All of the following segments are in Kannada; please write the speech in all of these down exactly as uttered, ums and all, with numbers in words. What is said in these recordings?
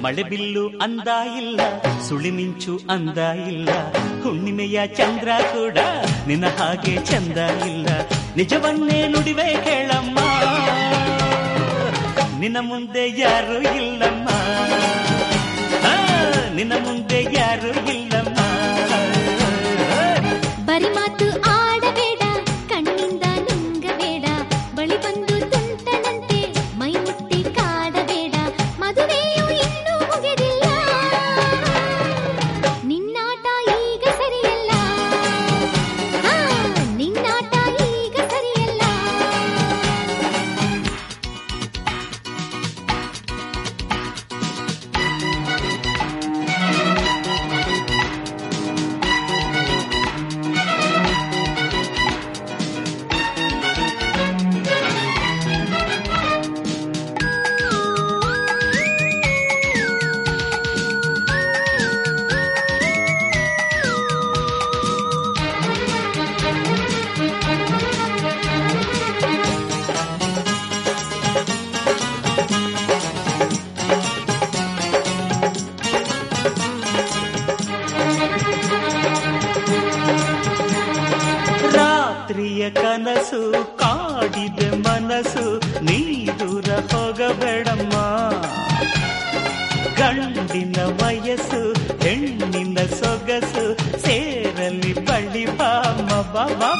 ಮಳೆ ಬಿಲ್ಲು ಅಂದ ಇಲ್ಲ, ಸುಳಿ ಮಿಂಚು ಅಂದ ಇಲ್ಲ, ಹುಣ್ಣಿಮೆಯ ಚಂದ್ರ ಕೂಡ ನಿನ್ನ ಹಾಗೆ ಚಂದ ಇಲ್ಲ. ನಿಜವನ್ನೇ ನುಡಿವೆ ಕೇಳಮ್ಮ, ನಿನ್ನ ಮುಂದೆ ಯಾರು ಇಲ್ಲಮ್ಮ, ನಿನ್ನ ಮುಂದೆ ಯಾರು ಇಲ್ಲಮ್ಮ. ಬರಿ ಮಾತು ಆಡಬೇಡ, ಕಣ್ಣಿಂದ ನುಂಗಬೇಡ, ಬಳಿ ಬಂದು ತುಂಟನಂತೆ ಮೈ ಮುಟ್ಟಿ ಕಾಡಬೇಡ. ಮದುವೆಯು ಇನ್ನೂ ಮುಗಿದಿಲ್ಲ, ನಿನ್ನಾಟ ಈಗ ಸರಿಯಲ್ಲ, ನಿನ್ನಾಟ ಈಗ ಸರಿಯಲ್ಲ. ರಾತ್ರಿಯ ಕನಸು ಕಾಡಿದ ಮನಸ್ಸು, ನೀ ದೂರ ಹೋಗಬೇಡಮ್ಮ. ಗಂಡಿನ ವಯಸ್ಸು ಹೆಣ್ಣಿನ ಸೊಗಸು ಸೇರಲಿ ಬಳ್ಳಿ ಬಾಮ ಬಾಬಾ.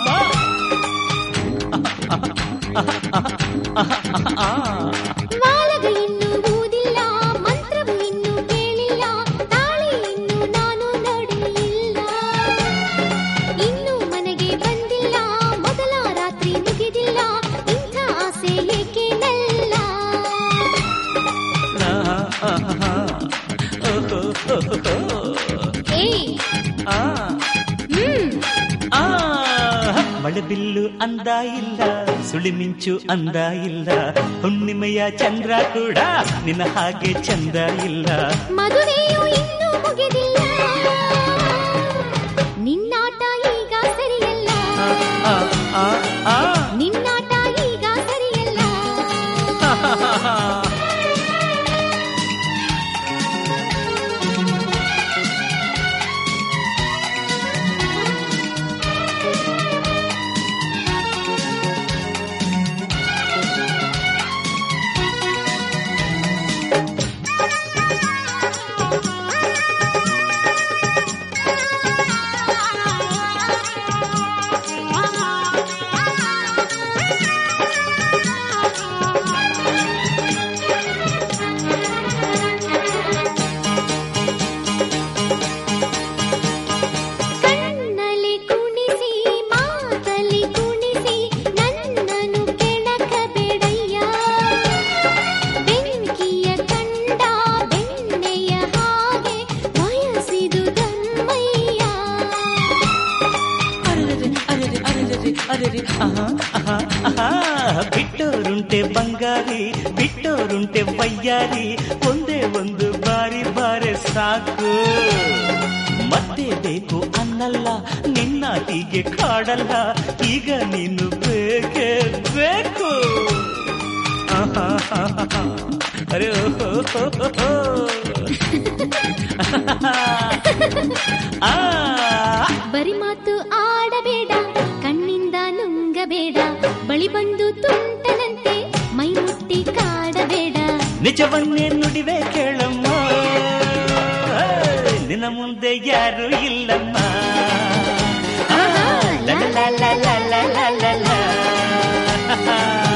ವಾಲಗ ಇನ್ನೂ ಊದಿಲ್ಲ, ಮಂತ್ರವು ಇನ್ನೂ ಕೇಳಿಲ್ಲ, ತಾಳಿ ಇನ್ನೂ ನಾನು ನೋಡಲಿಲ್ಲ, ಇನ್ನೂ ಮನೆಗೆ ಬಂದಿಲ್ಲ, ಮೊದಲ ರಾತ್ರಿ ಮುಗಿದಿಲ್ಲ, ಇಂಥ ಆಸೆ ಏಕೆ ನಲ್ಲ. ಮಳೆ ಬಿಲ್ಲು ಅಂದ ಇಲ್ಲ, ಸುಳಿ ಮಿಂಚು ಅಂದ ಇಲ್ಲ, ಹುಣ್ಣಿಮೆಯ ಚಂದ್ರ ಕೂಡ ನಿನ್ನ ಹಾಗೆ ಚಂದ ಇಲ್ಲ. ಮದುವೆಯು ಇನ್ನೂ ಮುಗಿದಿಲ್ಲ, ನಿನ್ನಾಟ ಈಗ ಸರಿಯಲ್ಲ, ನಿನ್ನಾಟ ಈಗ ಸರಿಯಲ್ಲ. ಬಿಟ್ಟೋರುಂಟೆ ಬಂಗಾರಿ, ಬಿಟ್ಟೋರುಂಟೆ ವಯ್ಯಾರಿ, ಒಂದೇ ಒಂದು ಬಾರಿ ಬಾರೆ ಸಾಕು. ಮತ್ತೆ ಬೇಕು ಅನ್ನಲ್ಲ, ನಿನ್ನ ಹೀಗೆ ಕಾಡಲ್ಲ, ಈಗ ನೀನು ಬೇಕೇ ಬೇಕು. ಅರೆ ಬರಿ ಮಾತು ಆಡಬೇಡ, ಕಣ್ಣಿಂದ ನುಂಗಬೇಡ, ಬಳಿ ಬಂದು ತುಂಟನಂತೆ ಮೈ ಮುಟ್ಟಿ ಕಾಡಬೇಡ. ನಿಜವನ್ನೇ ನುಡಿವೆ ಕೇಳಮ್ಮ, ನಿನ್ನ ಮುಂದೆ ಯಾರು ಇಲ್ಲಮ್ಮ. ಲ ಲ ಲ ಲ ಲ ಲ ಲ ಲ